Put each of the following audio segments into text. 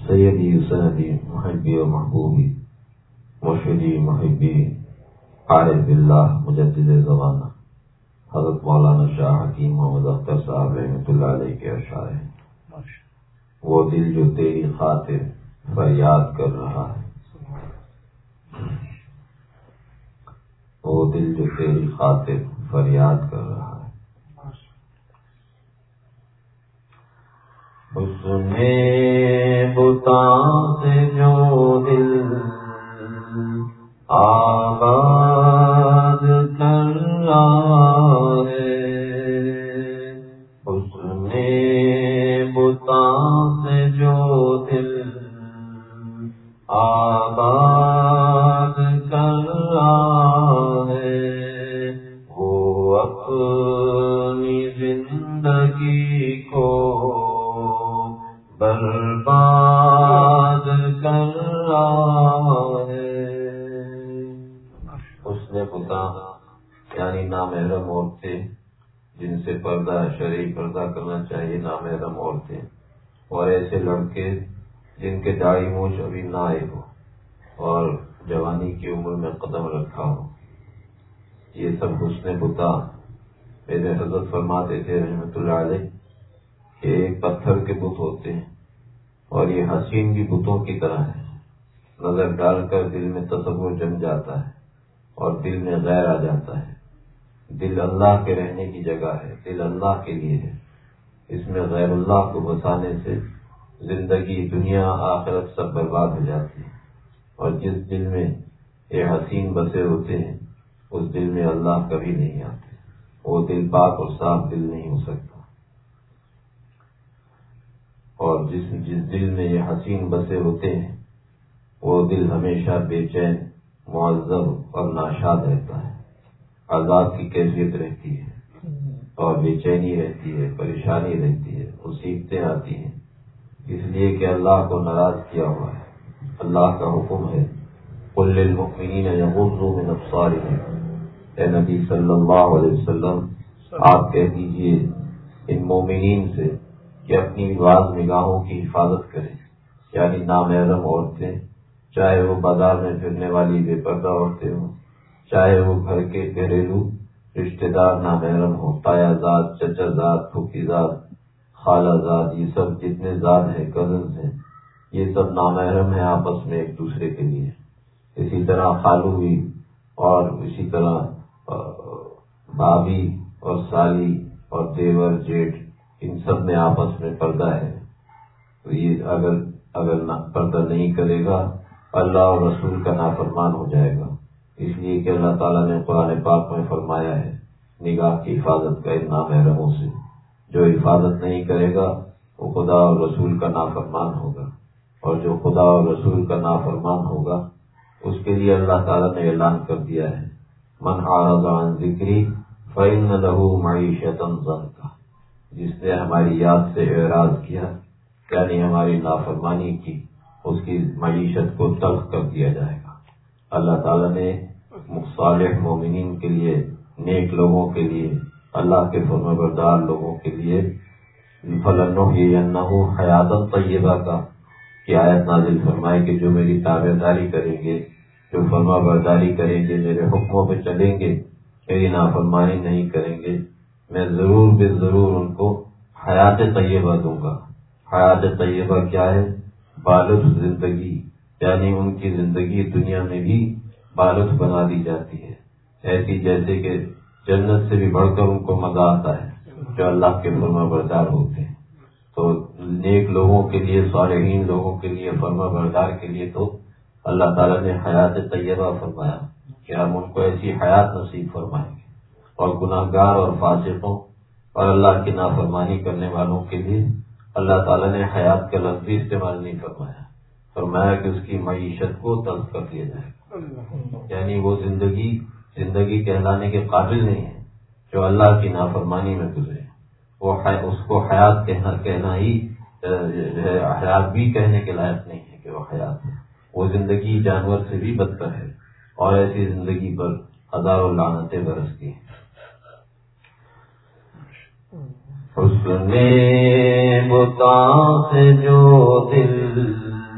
سیدی سندی محبی و محبوبی مرشدی محبی عارف باللہ مجدد زمانہ حضرت مولانا شاہ حکیم محمد اختر صاحب رحمۃ اللہ علیہ کے اشعار ہیں. وہ دل جو تیری خاطر فریاد کر رہا ہے، وہ دل جو تیری خاطر فریاد کر رہا ہے. حسن بتاں سے جو دل آباد کر رہا ہے، حسن بتاں سے جو دل آباد کر رہا ہے، وہ اپنی زندگی کو برباد کر رہا ہے. حسن بتاں یعنی نامحرم عورتیں جن سے پردہ شرعی پردہ کرنا چاہیے، نامحرم عورتیں اور ایسے لڑکے جن کے داڑھی مونچھ ابھی نہ آئے ہو اور جوانی کی عمر میں قدم رکھا ہو، یہ سب حسن بتاں. میرے حضرت فرماتے تھے رحمۃ اللہ علیہ کہ ایک پتھر کے بت ہوتے ہیں اور یہ حسین بھی بتوں کی طرح ہے. نظر ڈال کر دل میں تصور جم جاتا ہے اور دل میں غیر آ جاتا ہے. دل اللہ کے رہنے کی جگہ ہے، دل اللہ کے لیے ہے. اس میں غیر اللہ کو بسانے سے زندگی دنیا آخرت سب برباد ہو جاتی ہے. اور جس دل میں یہ حسین بسے ہوتے ہیں اس دل میں اللہ کبھی نہیں آتے. وہ دل پاک اور صاف دل نہیں ہو سکتا. اور جس دل میں یہ حسین بسے ہوتے ہیں وہ دل ہمیشہ بے چین، معذب اور ناشاد رہتا ہے. عذاب کی کیفیت رہتی ہے اور بے چینی رہتی ہے، پریشانی رہتی ہے، مصیبتیں آتی ہیں، اس لیے کہ اللہ کو ناراض کیا ہوا ہے. اللہ کا حکم ہے قل للمؤمنین یغضوا من ابصارہم، اے نبی صلی اللہ علیہ وسلم آپ کہہ دیجئے ان مومنین سے کہ اپنی بعض نگاہوں کی حفاظت کریں. یعنی نامحرم عورتیں، چاہے وہ بازار میں پھرنے والی بے پردہ عورتیں ہوں، چاہے وہ گھر کے گھریلو رشتہ دار نامحرم ہوں، تایا زاد، چچا زاد، پھوپھی زاد، خالہ زاد، یہ سب جتنے زاد ہیں، کزنز ہیں، یہ سب نامحرم ہیں آپس میں ایک دوسرے کے لیے. اسی طرح خالو بھی اور اسی طرح بھابھی اور سالی اور دیور جیٹھ، ان سب میں آپس میں پردہ ہے. تو یہ اگر پردہ نہیں کرے گا اللہ اور رسول کا نافرمان ہو جائے گا. اس لیے کہ اللہ تعالیٰ نے قرآن پاک میں فرمایا ہے نگاہ کی حفاظت کا ان نامحرموں سے. جو حفاظت نہیں کرے گا وہ خدا اور رسول کا نافرمان ہوگا، اور جو خدا اور رسول کا نافرمان ہوگا اس کے لیے اللہ تعالیٰ نے اعلان کر دیا ہے من اعرض عن ذکری فإن له معیشة ضنکا، جس نے ہماری یاد سے اعراض کیا یعنی ہماری نافرمانی کی، اس کی معیشت کو تلخ کر دیا جائے گا. اللہ تعالیٰ نے صالح مومنین کے لیے، نیک لوگوں کے لیے، اللہ کے فرمانبردار لوگوں کے لیے فَلَنُحْيِيَنَّهُ حَيَاةً طَيِّبَةً کا کی آیت نازل فرمائے کہ جو میری تابعداری کریں گے، جو فرما برداری کریں گے، میرے حکموں پہ چلیں گے، میری نافرمانی نہیں کریں گے، میں ضرور بے ضرور ان کو حیات طیبہ دوں گا. حیات طیبہ کیا ہے؟ بالغ زندگی، یعنی ان کی زندگی دنیا میں بھی بالغ بنا دی جاتی ہے، ایسی جیسے کہ جنت سے بھی بڑھ کر ان کو مزہ آتا ہے جو اللہ کے فرما بردار ہوتے ہیں. تو نیک لوگوں کے لیے، صالحین لوگوں کے لیے، فرما بردار کے لیے تو اللہ تعالیٰ نے حیات طیبہ فرمایا کہ ہم ان کو ایسی حیات نصیب فرمائیں گے. اور گناہ گار اور فاسقوں اور اللہ کی نافرمانی کرنے والوں کے لیے اللہ تعالیٰ نے حیات کا لفظ بھی استعمال نہیں فرمایا، فرمایا کہ اس کی معیشت کو تلخ کر دیا جائے گا. یعنی وہ زندگی کہلانے کے قابل نہیں ہے جو اللہ کی نافرمانی میں گزرے. وہ اس کو حیات کہنا ہی حیات بھی کہنے کے لائق نہیں ہے کہ وہ حیات ہے. وہ زندگی جانور سے بھی بدتر ہے اور ایسی زندگی پر ہزاروں لعنتیں برستی ہیں. حسن بتاں سے جو دل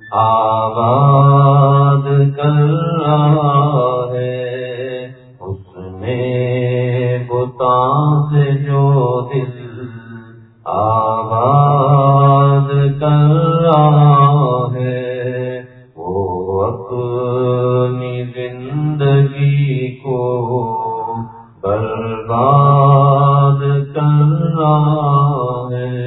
آباد کر رہا ہے، اس نے بتاں سے جو دل آباد کر رہا ہے، وہ اپنی زندگی کو برباد کر رہا ہے۔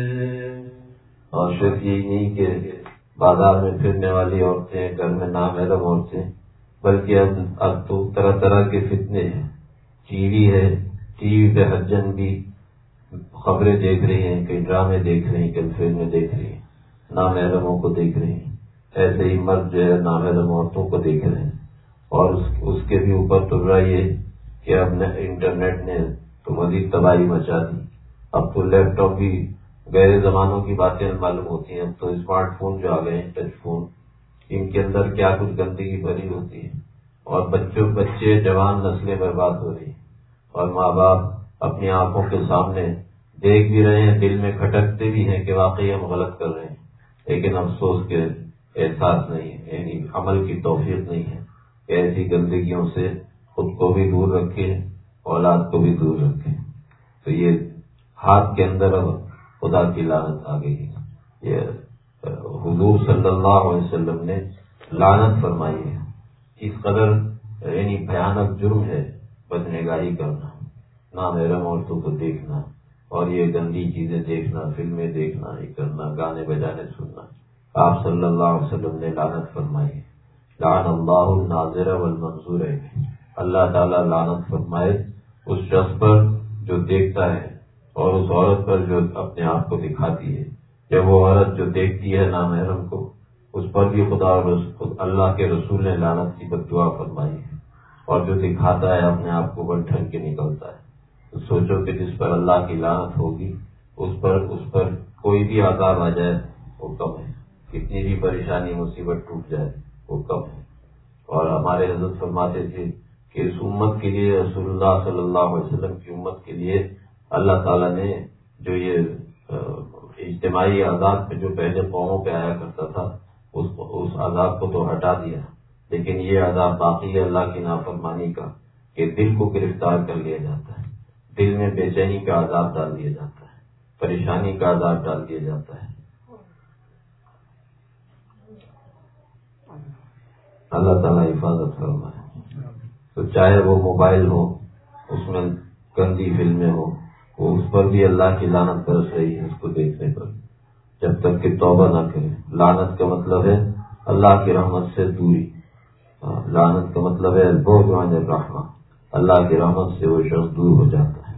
اور صرف یہی نہیں کہ بازار میں پھرنے والی عورتیں، گھر میں نامحرم عورتیں، بلکہ اب تو طرح طرح کے فتنے ہیں۔ ٹی وی ہے، ٹی وی پہ حجن بھی خبریں دیکھ رہی ہیں، کئی ڈرامے دیکھ رہی ہیں، کئی فلمیں دیکھ رہی ہیں، نامحرموں کو دیکھ رہی ہیں۔ ایسے ہی مرد جو ہے نامحرم عورتوں کو دیکھ رہے ہیں، اور اس کے بھی اوپر تل رہا یہ کہ اب انٹرنیٹ نے تو مزید تباہی مچا دی۔ اب تو لیپ ٹاپ بھی گئے زمانوں کی باتیں معلوم ہوتی ہیں، اب تو اسمارٹ فون جو آ گئے ہیں، ٹچ فون، ان کے اندر کیا کچھ گندگی بھری ہوتی ہے، اور بچے جوان نسلیں برباد ہو رہی ہیں، اور ماں باپ اپنی آنکھوں کے سامنے دیکھ بھی رہے ہیں، دل میں کھٹکتے بھی ہیں کہ واقعی ہم غلط کر رہے ہیں، لیکن افسوس کے احساس نہیں ہے، یعنی عمل کی توفیق نہیں ہے کہ ایسی گندگیوں سے خود کو بھی دور رکھے، اولاد کو بھی دور رکھے۔ تو یہ ہاتھ کے اندر اب خدا کی لعنت آ گئی ہے۔ یہ حضور صلی اللہ علیہ وسلم نے لعنت فرمائی ہے۔ اس قدر یعنی بھیانک جرم ہے بدنگاہی کرنا، نامحرم عورتوں کو دیکھنا، اور یہ گندی چیزیں دیکھنا، فلمیں دیکھنا، یہ کرنا، گانے بجانے سننا۔ آپ صلی اللہ علیہ وسلم نے لعنت فرمائی ہے۔ لعن اللہ الناظر والمنظور، اللہ تعالیٰ لعنت فرمائے اس شخص پر جو دیکھتا ہے، اور اس عورت پر جو اپنے آپ کو دکھاتی ہے۔ جب وہ عورت جو دیکھتی ہے نامحرم کو، اس پر بھی خدا اور اللہ کے رسول نے لعنت کی بددعا فرمائی ہے، اور جو دکھاتا ہے اپنے آپ کو بڑھ ٹھن کے نکلتا ہے۔ تو سوچو کہ جس پر اللہ کی لعنت ہوگی اس پر کوئی بھی عذاب آ جائے وہ کم ہے، کتنی بھی پریشانی مصیبت ٹوٹ جائے وہ کم ہے۔ اور ہمارے حضرت فرماتے تھے کہ اس امت کے لیے، رسول اللہ صلی اللہ علیہ وسلم کی امت کے لیے اللہ تعالیٰ نے جو یہ اجتماعی عذاب پہ جو پہلے قوموں پہ آیا کرتا تھا اس عذاب کو تو ہٹا دیا، لیکن یہ عذاب باقی ہے اللہ کی نافرمانی کا، کہ دل کو گرفتار کر لیا جاتا ہے، دل میں بے چینی کا عذاب ڈال دیا جاتا ہے، پریشانی کا عذاب ڈال دیا جاتا ہے۔ اللہ تعالیٰ حفاظت فرمائے۔ تو چاہے وہ موبائل ہو، اس میں گندی فلمیں ہو، وہ اس پر بھی اللہ کی لعنت برس رہی ہے، اس کو دیکھنے پر، جب تک کہ توبہ نہ کرے۔ لعنت کا مطلب ہے اللہ کی رحمت سے دوری، لعنت کا مطلب ہے بعد عن الرحمہ، اللہ کی رحمت سے وہ شخص دور ہو جاتا ہے۔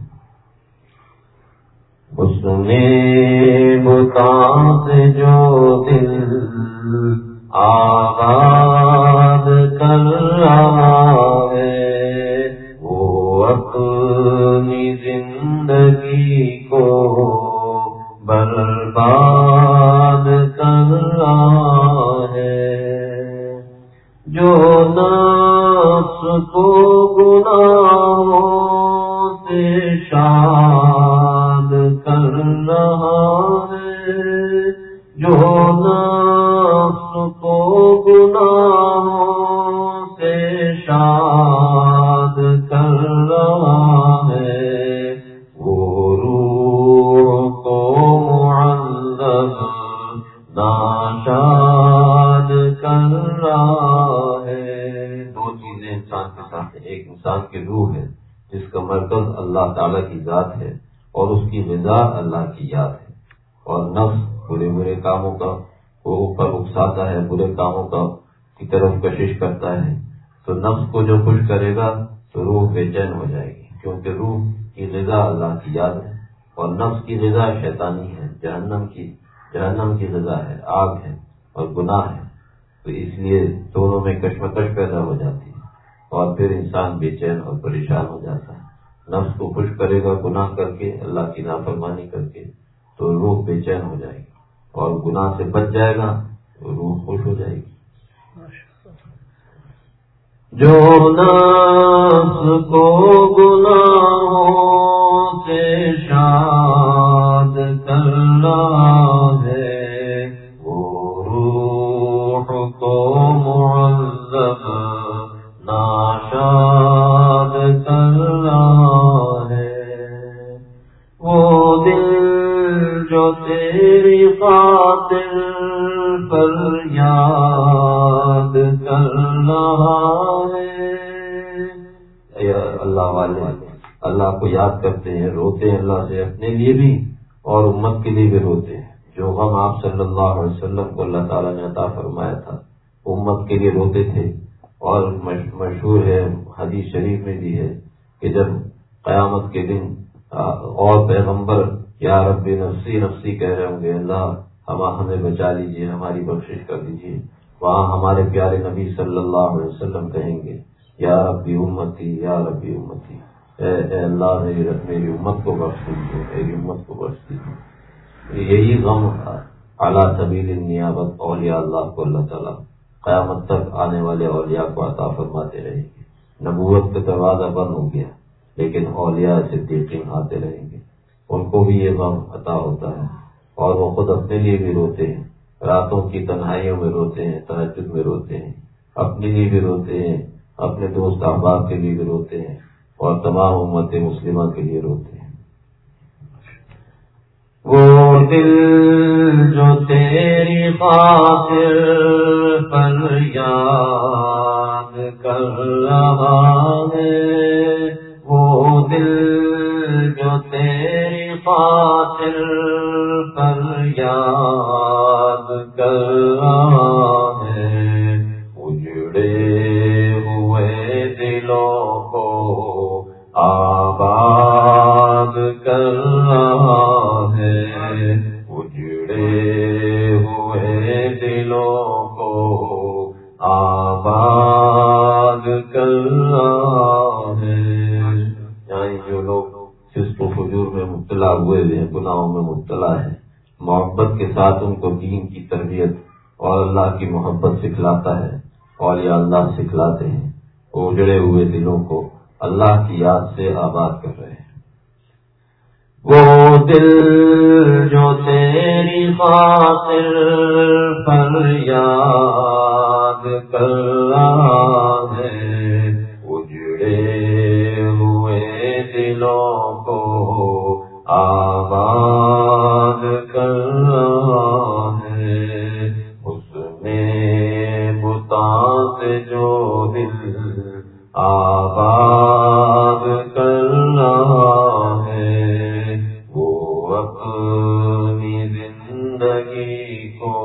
اس نے بتاں سے جو دل آباد کر رہا ہے، وہ اپنی زندگی کو برباد کر رہا ہے، جو نفس کو گناہوں سے شاد کر رہا ہے، جو نفس کو گناہوں سے شاد کر رہا ہے، وہ روح کو معذب ناشاد کر رہا ہے۔ دو چیزیں انسان کے ساتھ ہیں، ایک انسان کی روح ہے جس کا مرکز اللہ تعالیٰ کی ذات ہے، اور اس کی غذا اللہ کی یاد ہے، اور نفس برے کاموں کا وہ اوپر اکساتا ہے، برے کاموں کی طرف کشش کرتا ہے، تو نفس کو جو خوش کرے گا تو روح بے چین ہو جائے گی، کیونکہ روح کی غذا اللہ کی یاد ہے، اور نفس کی غذا شیطانی ہے، جہنم کی غذا ہے، آگ ہے اور گناہ ہے۔ تو اس لیے دونوں میں کشمکش پیدا ہو جاتی ہے، اور پھر انسان بے چین اور پریشان ہو جاتا ہے۔ نفس کو خوش کرے گا گناہ کر کے، اللہ کی نافرمانی کر کے، تو روح بے چین ہو جائے گی، اور گناہ سے بچ جائے گا تو روح خوش ہو جائے گی۔ جو نفس کو گناہوں سے شاد کر رہا ہے، وہ روح اللہ والے اللہ کو یاد کرتے ہیں، روتے ہیں اللہ سے، اپنے لیے بھی اور امت کے لیے بھی روتے ہیں۔ جو غم آپ صلی اللہ علیہ وسلم کو اللہ تعالیٰ نے عطا فرمایا تھا، امت کے لیے روتے تھے۔ اور مشہور ہے، حدیث شریف میں بھی ہے کہ جب قیامت کے دن اور پیغمبر یا رب نفسی نفسی کہہ رہے ہوں گے، اللہ ہمیں بچا لیجیے، ہماری بخشش کر دیجیے، وہاں ہمارے پیارے نبی صلی اللہ علیہ وسلم کہیں گے یا ربی امتی یا ربی امتی، اے اللہ میری امت کو بخش دیجیے، میری امت کو بخش دیجیے۔ یہی غم اعلیٰ سبیل النیابت اولیاء اللہ کو اللہ تعالیٰ قیامت تک آنے والے اولیاء کو عطا فرماتے رہیں گے۔ نبوت کا دروازہ بند ہو گیا، لیکن اولیاء صدیقین آتے رہیں گے، ان کو بھی یہ غم عطا ہوتا ہے، اور وہ خود اپنے لیے بھی روتے ہیں، راتوں کی تنہائیوں میں روتے ہیں، تہجد میں روتے ہیں، اپنے لیے بھی روتے ہیں، اپنے دوست احباب کے لیے بھی روتے ہیں، اور تمام امت مسلمہ کے لیے روتے ہیں۔ وہ دل جو تیری خاطر پر یاد کر رہا ہے، وہ دل جو تیری خاطر پر یاد کر رہا ہے، اجڑے ہوئے دلوں کو آباد کر رہا ہے، اجڑے ہوئے دلوں کو آباد کر رہا ہے۔ یعنی جو لوگ فسق و فجور میں مبتلا ہوئے ہیں، گناہوں میں مبتلا ہیں، محبت کے ساتھ ان کو دین کی تربیت اور اللہ کی محبت سکھلاتا ہے، اولیاء اللہ سکھلاتے ہیں، وہ اجڑے ہوئے دلوں کو اللہ کی یاد سے آباد کر رہے ہیں۔ وہ دل جو تیری خاطر پر یاد کر رہا ہے، اجڑے ہوئے دلوں کو آباد کر رہا ہے، اس میں بتاں سے جو دل آباد کر رہا ہے، وہ اپنی زندگی کو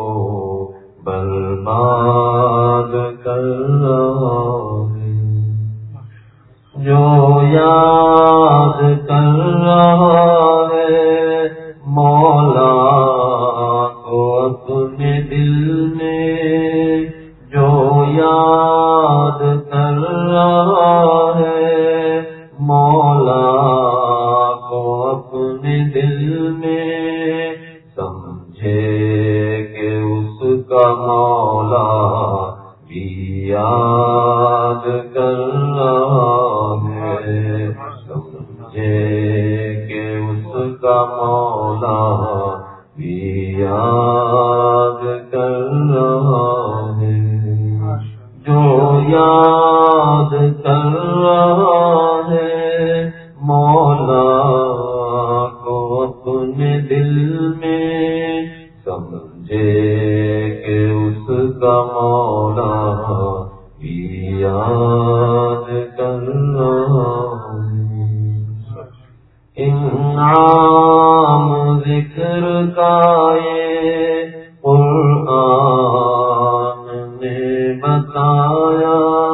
برباد کر رہا ہے، جو یاد کر رہا ہے مولا کو اپنے دل میں، جو یاد کر رہا ہے مولا کو اپنے دل میں، سمجھے کہ اس کا مولا بھی یاد کر رہا ہے، سمجھے کہ اس کا مولا بھی یاد کر رہا ہے، جو یاد کر رہا ہے مولا کو اپنے دل میں، سمجھے کہ اس کا مولا بھی یاد کر رہا ہے۔ انعام ذکر کا یہ قرآن نے بتایا،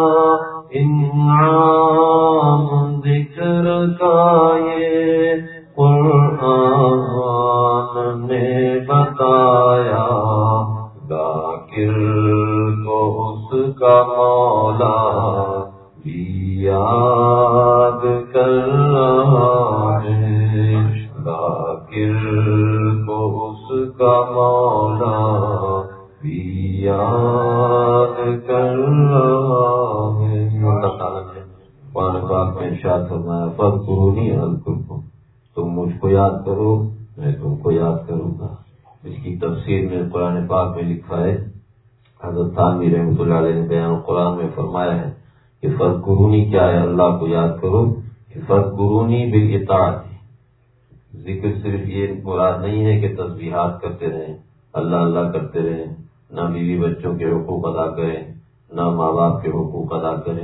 انعام ذکر کا یہ قرآن نے بتایا، ذاکر کو اس کا مولا بھی یاد کر رہا ہے، ذاکر کو اس کا مولا بھی یاد کر رہا ہے۔ اللہ تعالیٰ نے قرآن پاک میں ارشاد فرمایا، فاذکرونی اذکرکم، تم مجھ کو یاد کرو میں تم کو یاد کروں گا۔ اس کی تفسیر میں قرآن پاک میں لکھا ہے، حضرت تھانوی رحمۃ اللہ علیہ نے بیان قرآن میں فرمایا ہے کہ فاذکرونی کیا ہے، اللہ کو یاد کرو، کہ فاذکرونی بالاطاعۃ، ذکر صرف یہ مراد نہیں ہے کہ تسبیحات کرتے رہیں، اللہ اللہ کرتے رہیں، نہ بیوی بچوں کے حقوق ادا کریں، نہ ماں باپ کے حقوق ادا کریں،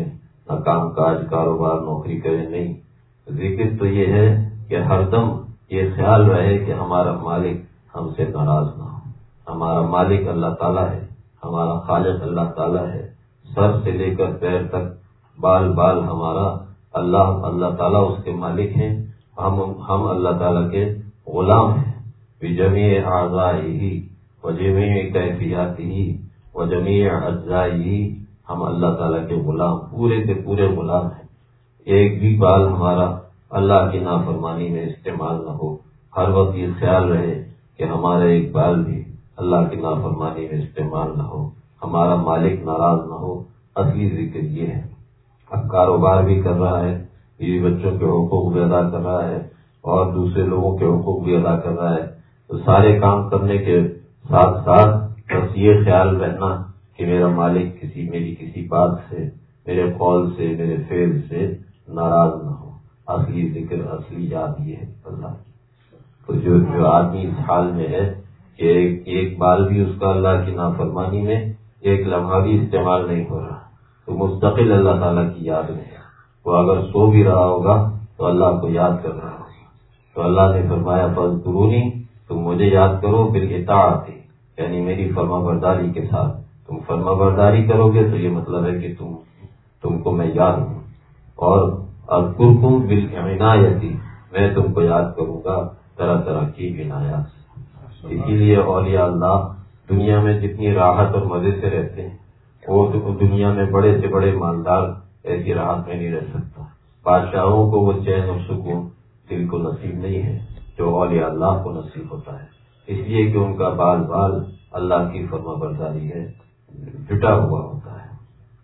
نہ کام کاج کاروبار نوکری کریں، نہیں. ذکر تو یہ ہے کہ ہر دم یہ خیال رہے کہ ہمارا مالک ہم سے ناراض نہ ہو. ہمارا مالک اللہ تعالیٰ ہے، ہمارا خالق اللہ تعالیٰ ہے. سر سے لے کر پیر تک، بال بال ہمارا اللہ تعالیٰ اس کے مالک ہیں. ہم اللہ تعالیٰ کے غلام ہیں. بجمیع اعضائہ وجمیع کیفیاتہ وجمیع اجزائہ، ہم اللہ تعالیٰ کے غلام، پورے کے پورے غلام ہیں. ایک بھی بال ہمارا اللہ کی نافرمانی میں استعمال نہ ہو. ہر وقت یہ خیال رہے کہ ہمارا ایک بال بھی اللہ کی نافرمانی میں استعمال نہ ہو، ہمارا مالک ناراض نہ ہو. اصلی ذکر یہ ہے. اب کاروبار بھی کر رہا ہے، بیوی بچوں کے حقوق بھی ادا کر رہا ہے اور دوسرے لوگوں کے حقوق بھی ادا کر رہا ہے. تو سارے کام کرنے کے ساتھ ساتھ بس یہ خیال رہنا کہ میرا مالک میری کسی بات سے، میرے قول سے، میرے فعل سے ناراض نہ ہو. اصلی ذکر، اصلی یاد یہ ہے اللہ کی. تو جو آدمی اس حال میں ہے کہ ایک بال بھی اس کا اللہ کی نافرمانی میں ایک لمحہ بھی استعمال نہیں ہو رہا، تو مستقل اللہ تعالیٰ کی یاد میں ہے. وہ اگر سو بھی رہا ہوگا تو اللہ کو یاد کر رہا ہوگا. تو اللہ نے فرمایا فاذکرونی، تم مجھے یاد کرو بالاطاعت، یعنی میری فرما برداری کے ساتھ. تم فرما برداری کرو گے تو یہ مطلب ہے کہ تم کو میں یاد ہوں. اور اذکرکم بالعنایت، میں تم کو یاد کروں گا طرح طرح کی عنایات سے. اسی لیے اولیاء اللہ دنیا میں جتنی راحت اور مزے سے رہتے ہیں، وہ دنیا میں بڑے سے بڑے مالدار ایسی راحت میں نہیں رہ سکتا. بادشاہوں کو وہ چین اور سکون دل کو نصیب نہیں ہے جو اولیاء اللہ کو نصیب ہوتا ہے. اس لیے کہ ان کا بال بال اللہ کی فرما برداری ہے، جٹا ہوا ہوتا ہے.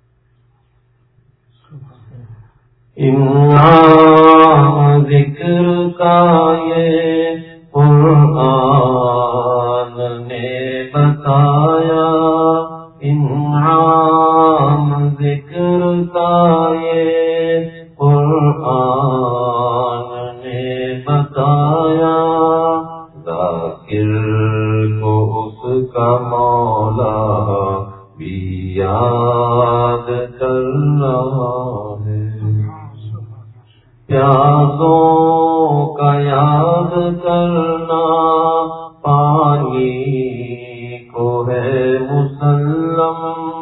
ذکر کا یہ قرآن نے بتایا، انعام ذکر کا یہ قرآن نے بتایا. ذاکر کو اس کا مولا بھی یاد کرنا ہے. پیاسوں کا یاد کرنا پانی کو ہے مسلم.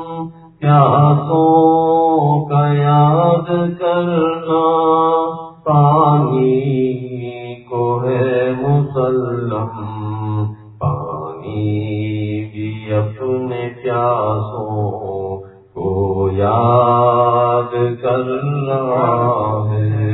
پیاسوں کا یاد کرنا پانی کو ہے مسلم. پانی بھی اپنے پیاسوں کو یاد کرنا ہے.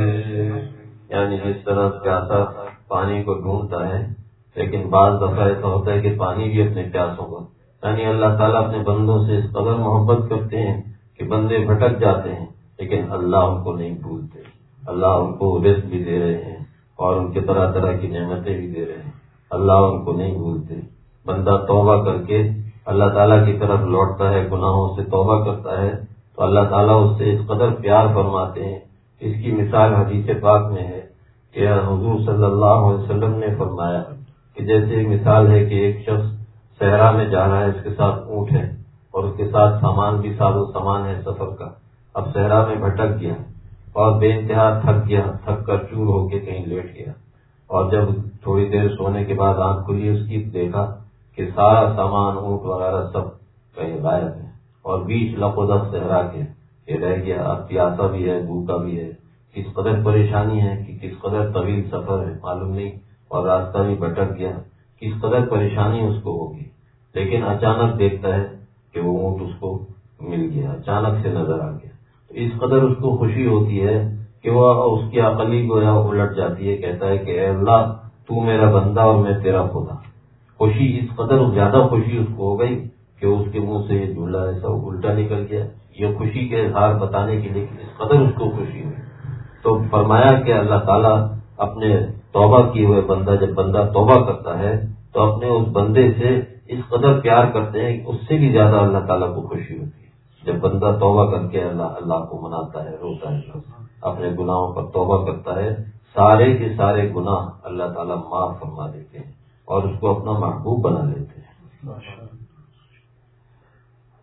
یعنی جس طرح پیاسا پانی کو ڈھونڈتا ہے، لیکن بعض دفعہ ایسا ہوتا ہے کہ پانی بھی اپنے پیاسوں کو، یعنی اللہ تعالیٰ اپنے بندوں سے اس قدر محبت کرتے ہیں کہ بندے بھٹک جاتے ہیں لیکن اللہ ان کو نہیں بھولتے. اللہ ان کو رزق بھی دے رہے ہیں اور ان کے طرح طرح کی نعمتیں بھی دے رہے ہیں. اللہ ان کو نہیں بھولتے. بندہ توبہ کر کے اللہ تعالیٰ کی طرف لوٹتا ہے، گناہوں سے توبہ کرتا ہے تو اللہ تعالیٰ اس سے اس قدر پیار فرماتے ہیں. اس کی مثال حدیث پاک میں ہے کہ حضور صلی اللہ علیہ وسلم نے فرمایا کہ جیسے ایک مثال ہے کہ ایک شخص صحرا میں جا رہا ہے، اس کے ساتھ اونٹ ہے اور اس کے ساتھ سامان بھی ساز و سامان ہے سفر کا. اب صحرا میں بھٹک گیا اور بے انتہا تھک گیا، تھک کر چور ہو کے کہیں لیٹ گیا. اور جب تھوڑی دیر سونے کے بعد آنکھ کھلی، اس کی دیکھا کہ سارا سامان اونٹ وغیرہ سب کہیں غائب ہے اور بیچ لقودت صحرا کے یہ رہ گیا. اب پیاسا بھی ہے، بھوکا بھی ہے. کس قدر پریشانی ہے کہ کس قدر طویل سفر ہے معلوم نہیں، اور راستہ بھی بھٹک گیا. کس قدر پریشانی اس کو ہوگی. لیکن اچانک دیکھتا ہے کہ وہ اونٹ اس کو مل گیا، اچانک سے نظر آ گیا. تو اس قدر اس کو خوشی ہوتی ہے کہ وہ اس کی عقل ہی گویا الٹ جاتی ہے. کہتا ہے کہ اے اللہ، تو میرا بندہ اور میں تیرا خدا. خوشی اس قدر زیادہ خوشی اس کو ہو گئی کہ اس کے منہ سے یہ جملہ ایسا الٹا نکل گیا. یہ خوشی کے اظہار بتانے کے لیے اس قدر اس کو خوشی ہوئی. تو فرمایا کہ اللہ تعالیٰ اپنے توبہ کیے ہوئے بندہ، جب بندہ توبہ کرتا ہے تو اپنے اس بندے سے اس قدر پیار کرتے ہیں کہ اس سے بھی زیادہ اللہ تعالیٰ کو خوشی ہوتی ہے. جب بندہ توبہ کر کے اللہ کو مناتا ہے، روتا ہے، اپنے گناہوں پر توبہ کرتا ہے، سارے کے سارے گناہ اللہ تعالیٰ معاف فرما دیتے ہیں اور اس کو اپنا محبوب بنا لیتے ہیں.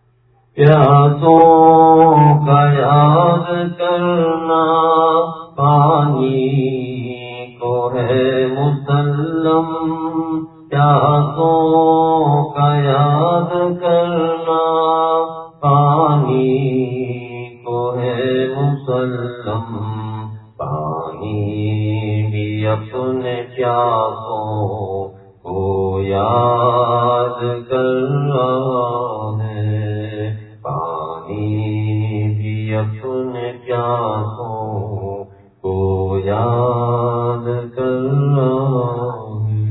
پیاسوں کا یاد کرنا پانی کو ہے مسلم، پیاسوں کا یاد کرنا پانی کو ہے مسلم، پانی بھی اپنے پیاسوں کو یاد کر رہا ہے، پانی بھی اپنے پیاسوں کو یاد کر رہا ہے۔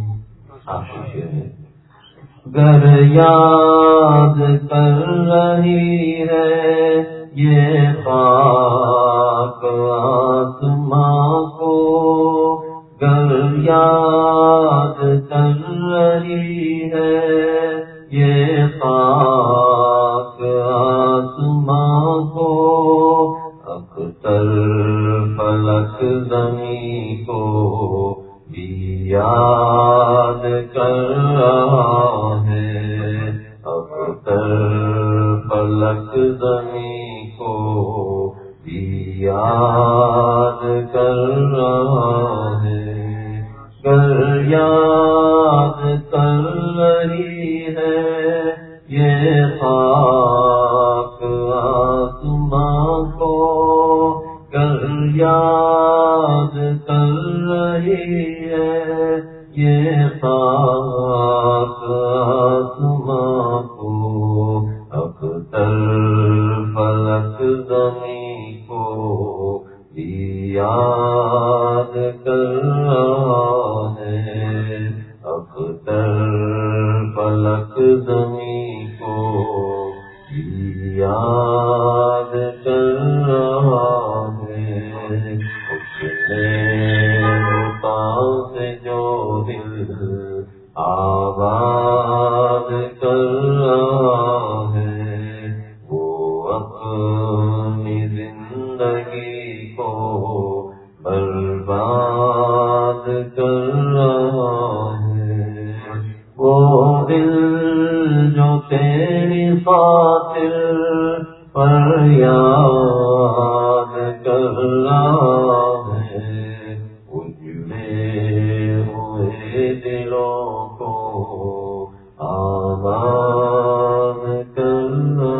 گر یاد کر رہی ہے یہ خاک آسماں کو، گر یاد کر رہی ہے یہ خاک آسماں کو، اختر فلک زمیں کو بھی یاد کر رہا ہے، اختر فلک زمیں کو بھی یاد کر رہا ہے، گر یاد کر رہی ہے یہ خاک آسماں کو، گر یاد کر رہی ہے یہ خاک آسماں کو، اختر فلک زمیں کو بھی یاد کر رہا ہے، اختر فلک زمیں کو بھی یاد کر رہا ہے، اس نے سے جو دل آباد کر رہا ہے، وہ اپنی زندگی کو برباد کر رہا ہے، وہ دل جو تیری خاطر پر یاد کر رہا ہے، دلوں کو آباد کرنا۔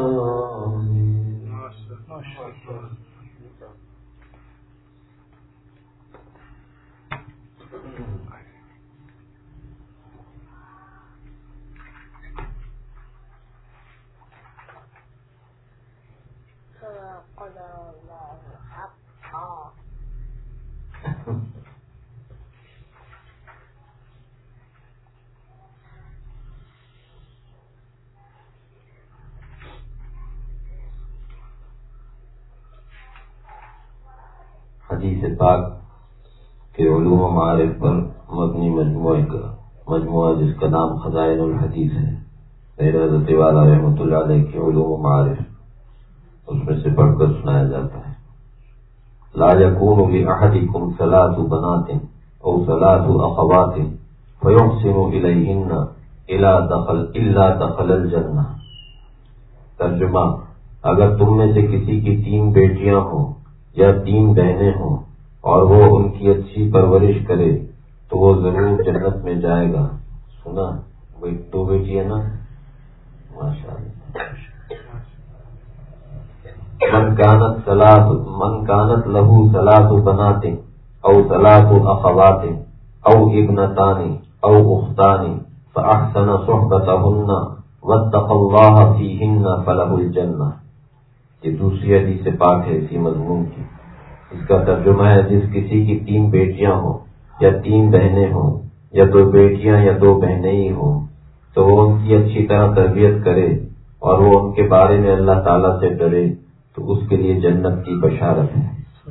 حدیث پاک کے علوم و معارف پر مبنی مجموعہ جس کا نام خزائن الحدیث ہے، میرے حضرت والا رحمۃ اللہ علیہ کے علوم و معارف، اس میں سے پڑھ کر سنایا جاتا ہے۔ لا يكون لأحدكم ثلاث بنات أو ثلاث أخوات فيحسن إليهن إلا دخل الجنة۔ ترجمہ: اگر تم میں سے کسی کی 3 بیٹیاں ہوں یا 3 بہنیں ہوں اور وہ ان کی اچھی پرورش کرے تو وہ ضرور جنت میں جائے گا۔ سنا 2 بیٹی ہے نا، ماشاء اللہ۔ من كانت له 3 بنات او 3 اخوات او ابنتان او اختان فاحسن صحبتهن واتقى الله فيهن فله الجنة۔ یہ دوسری حدیث پاک ہے اسی مضمون کی۔ اس کا ترجمہ ہے: جس کسی کی 3 بیٹیاں ہوں یا 3 بہنیں ہوں یا 2 بیٹیاں یا 2 بہنیں ہی ہوں تو وہ ان کی اچھی طرح تربیت کرے اور وہ ان کے بارے میں اللہ تعالیٰ سے ڈرے تو اس کے لیے جنت کی بشارت ہے۔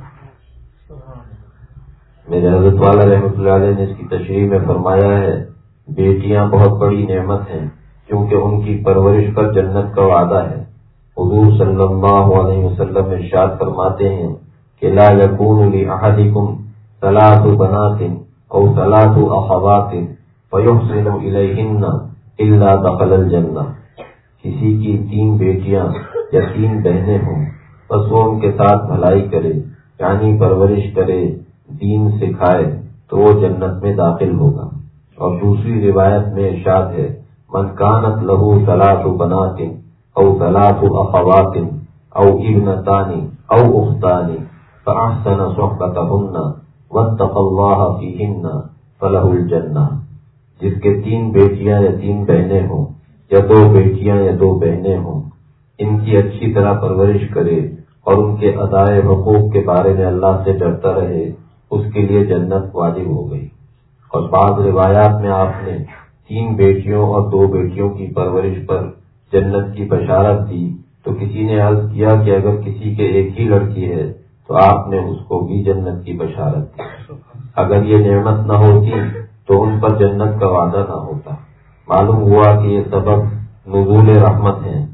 میرے حضرت والا رحمۃ اللہ علیہ نے اس کی تشریح میں فرمایا ہے، بیٹیاں بہت بڑی نعمت ہیں کیونکہ ان کی پرورش پر جنت کا وعدہ ہے۔ حضور صلی اللہ علیہ وسلم ارشاد فرماتے ہیں کہ لا يكون لأحدكم 3 بنات او 3 اخوات فيحسن إليهن إلا دخل الجنة، کسی کی 3 بیٹیاں یا 3 بہنیں ہوں بس وہ ان کے ساتھ بھلائی کرے، یعنی پرورش کرے، دین سکھائے، تو وہ جنت میں داخل ہوگا۔ اور دوسری روایت میں ارشاد ہے من کانت لہو 3 بنات او 3 اخوات او ابنتان او اختان فاحسن صحبتهن واتقى الله فيهن فله الجنہ۔ جس کے 3 بیٹیاں یا 3 بہنیں ہوں یا 2 بیٹیاں یا 2 بہنیں ہوں، ان کی اچھی طرح پرورش کرے اور ان کے ادائے حقوق کے بارے میں اللہ سے ڈرتا رہے، اس کے لیے جنت واجب ہو گئی۔ اور بعض روایات میں آپ نے 3 بیٹیوں اور 2 بیٹیوں کی پرورش پر جنت کی بشارت دی، تو کسی نے عرض کیا کہ اگر کسی کے ایک ہی لڑکی ہے تو آپ نے اس کو بھی جنت کی بشارت دی۔ اگر یہ نعمت نہ ہوتی تو ان پر جنت کا وعدہ نہ ہوتا۔ معلوم ہوا کہ یہ سبب نزول رحمت ہے،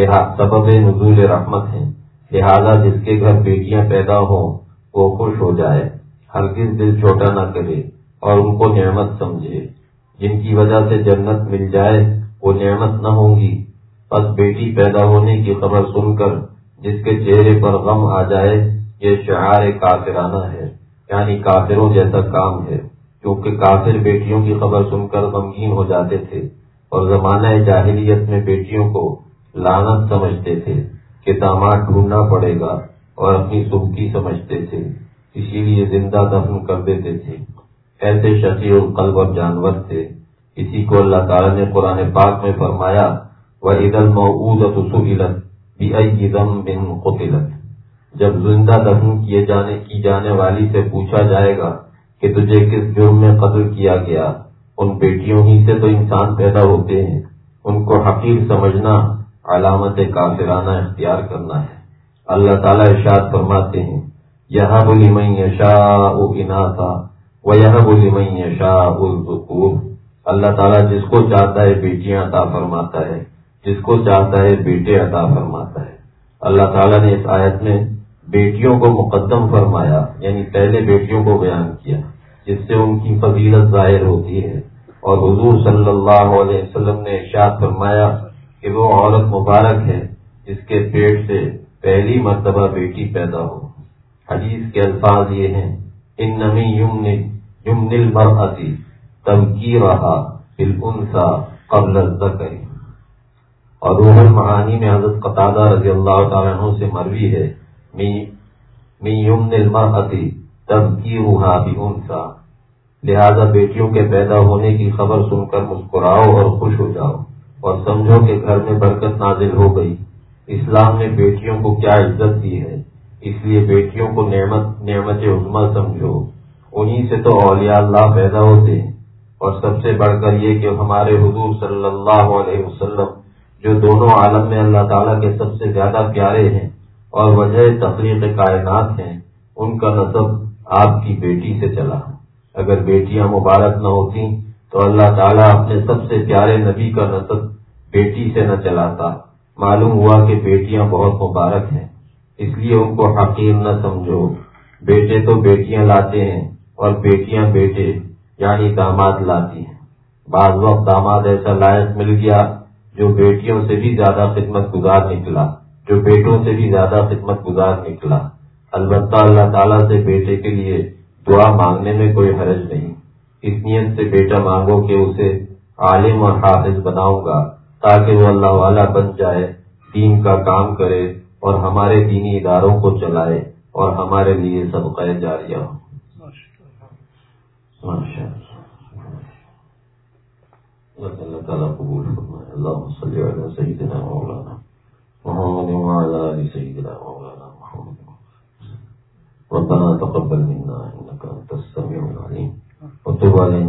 سبب نزول رحمت ہے، لہذا جس کے گھر بیٹیاں پیدا ہوں وہ خوش ہو جائے، ہرگز دل چھوٹا نہ کرے اور ان کو نعمت سمجھے۔ جن کی وجہ سے جنت مل جائے وہ نعمت نہ ہوں گی۔ بس بیٹی پیدا ہونے کی خبر سن کر جس کے چہرے پر غم آ جائے، یہ شعار کافرانہ ہے، یعنی کافروں جیسا کام ہے، کیونکہ کافر بیٹیوں کی خبر سن کر غمگین ہو جاتے تھے اور زمانہ جاہلیت میں بیٹیوں کو لعنت سمجھتے تھے کہ داماد ڈھونڈنا پڑے گا اور اپنی سبکی سمجھتے تھے، اسی لیے زندہ دفن کر دیتے تھے۔ ایسے شقی القلب اور جانور تھے۔ اسی کو اللہ تعالیٰ نے قرآن پاک میں فرمایا وَإِذَا الْمَوْءُودَةُ سُئِلَتْ بِأَيِّ ذَنبٍ قُتِلَتْ۔ جب زندہ دفن کی جانے والی سے پوچھا جائے گا کہ تجھے کس جرم میں قتل کیا گیا، ان بیٹیوں ہی سے تو انسان پیدا ہوتے ہیں، ان کو حقیر سمجھنا علامت کافرانہ اختیار کرنا ہے۔ اللہ تعالیٰ ارشاد فرماتے ہیں یَهَبُ لِمَن یَشَاءُ إِنَاثًا وَیَهَبُ لِمَن یَشَاءُ الذُّکُورَ۔ اللہ تعالیٰ جس کو چاہتا ہے بیٹیاں عطا فرماتا ہے، جس کو چاہتا ہے بیٹے عطا فرماتا ہے۔ اللہ تعالیٰ نے اس آیت میں بیٹیوں کو مقدم فرمایا، یعنی پہلے بیٹیوں کو بیان کیا، جس سے ان کی فضیلت ظاہر ہوتی ہے۔ اور حضور صلی اللہ علیہ وسلم نے ارشاد فرمایا کہ وہ عورت مبارک ہے جس کے پیٹ سے پہلی مرتبہ بیٹی پیدا ہو۔ حدیث کے الفاظ یہ ہیں ان نمی یمن المرأتی تبکیرہا بالانثی قبل الذکر۔ اور روح المعانی میں حضرت قتادہ رضی اللہ تعالیٰ عنہ سے مروی ہے من یمن المرأتی تبکیرہا بانثی، لہذا بیٹیوں کے پیدا ہونے کی خبر سن کر مسکراؤ اور خوش ہو جاؤ اور سمجھو کہ گھر میں برکت نازل ہو گئی۔ اسلام نے بیٹیوں کو کیا عزت دی ہے، اس لیے بیٹیوں کو نعمت عظمیٰ سمجھو۔ انہی سے تو اولیاء اللہ پیدا ہوتے ہیں۔ اور سب سے بڑھ کر یہ کہ ہمارے حضور صلی اللہ علیہ وسلم جو دونوں عالم میں اللہ تعالیٰ کے سب سے زیادہ پیارے ہیں اور وجہ تخلیق کائنات ہیں، ان کا نسب آپ کی بیٹی سے چلا۔ اگر بیٹیاں مبارک نہ ہوتی تو اللہ تعالیٰ اپنے سب سے پیارے نبی کا نسب بیٹی سے نہ چلاتا۔ معلوم ہوا کہ بیٹیاں بہت مبارک ہیں، اس لیے ان کو حقیر نہ سمجھو۔ بیٹے تو بیٹیاں لاتے ہیں اور بیٹیاں بیٹے یعنی داماد لاتی ہیں۔ بعض وقت داماد ایسا لائق مل گیا جو بیٹیوں سے بھی زیادہ خدمت گزار نکلا، جو بیٹوں سے بھی زیادہ خدمت گزار نکلا۔ البتہ اللہ تعالیٰ سے بیٹے کے لیے دعا مانگنے میں کوئی حرج نہیں۔ اس نیت سے بیٹا مانگو کہ اسے عالم اور حافظ بناؤں گا تاکہ وہ اللہ والا بن جائے، دین کا کام کرے اور ہمارے دینی اداروں کو چلائے اور ہمارے لیے صدقہ جاریہ ہو۔ اللہ تعالیٰ قبول فرمائے۔ اللہم صلی علی سیدنا مولانا محمد وعلی آل سیدنا مولانا محمد۔ ربنا تقبل منا انك انت السميع العليم وتب علينا